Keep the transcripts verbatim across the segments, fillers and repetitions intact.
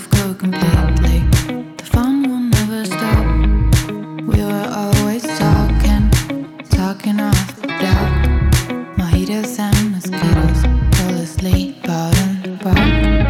life go completely. The fun will never stop. We were always talking, talking off the top. Mojitos and mosquitoes, fell asleep out in the park.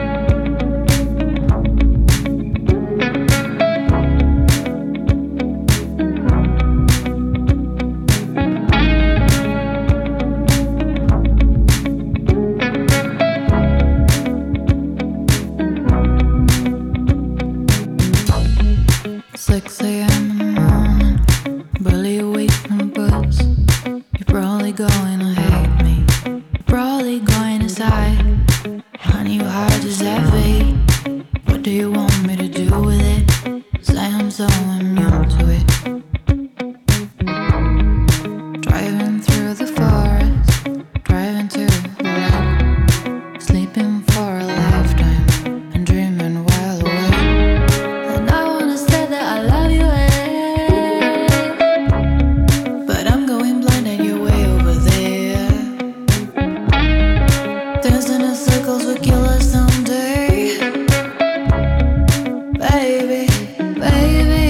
six a.m. in the morning, barely awake from the bus. You're probably going to hate me, you're probably going to sigh. Honey, your heart is heavy. What do you want me to do with it? Say I'm so immune to it. Driving through the forest, driving to the light, sleeping for a lifetime and dreaming while awake. And I wanna say that I love you, eh? But I'm going blind and you're way over there. Dancing in circles will kill us someday. Baby, baby.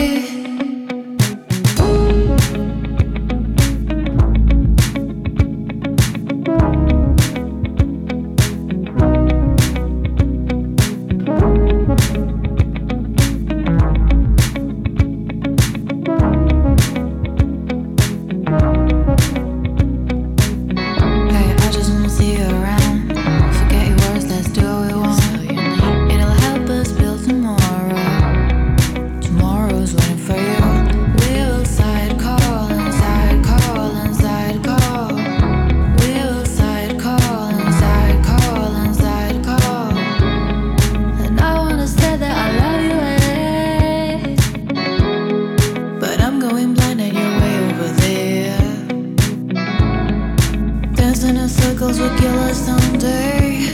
Hey, I just wanna see you around. Forget your words, let's do what we want. It'll help us build tomorrow. Tomorrow's waiting for you. We'll side call and side call and side call. We'll side call and side call and side call. And I wanna say that I love you, eh? But I'm going blind and you're way over there. Dancing in circles will kill us someday.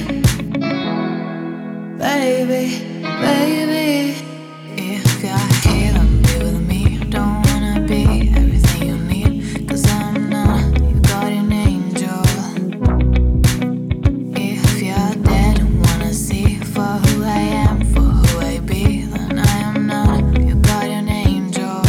Baby, baby. If you're here, then be with me. Don't wanna be everything you need, 'cause I'm not your guardian angel. If you're dead and wanna see for who I am, for who I be, then I am not your guardian angel.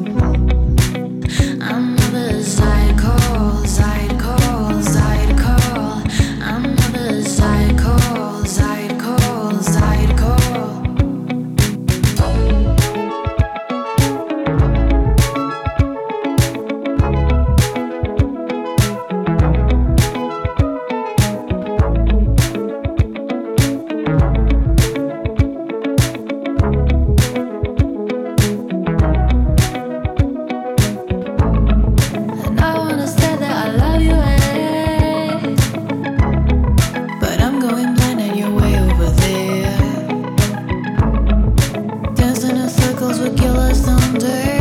I'm the side call, side call, side call. I'm the side call, side call, side call. And I wanna say that I love you, eh? But I'm going blind and you're way over there. Dancing in circles will kill us someday.